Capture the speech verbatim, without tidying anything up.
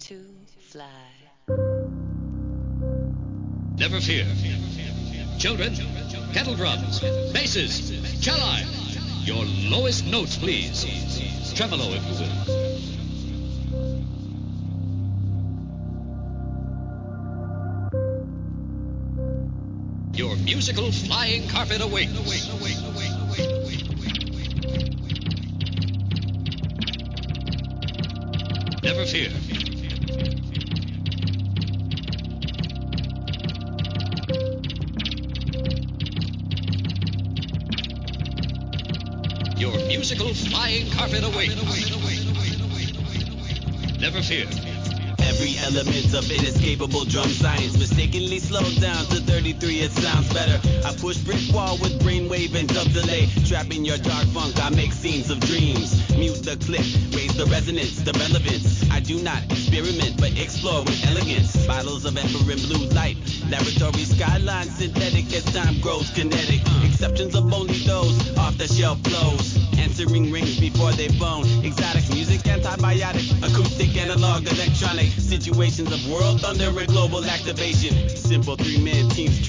to fly. Never fear. Children, kettle drums, basses, celli. Your lowest notes, please. Tremolo, if you will. Your musical flying carpet awaits. Never fear. Your musical flying carpet awaits. Never fear. Every element of inescapable drum science mistakenly slowed down to thirty-three, it sounds better. I push brick wall with brainwave and dub delay. Trapping your dark funk, I make scenes of dreams. Mute the clip, raise the resonance, the relevance. I do not experiment, but explore with elegance. Bottles of ember and blue light, laboratory skyline, synthetic as time grows kinetic. Exceptions of only those off-the-shelf flows. Answering rings before they bone. Exotic music, antibiotic, acoustic, analog, electronic. Situations of world thunder and global activation. Simple three-man teams.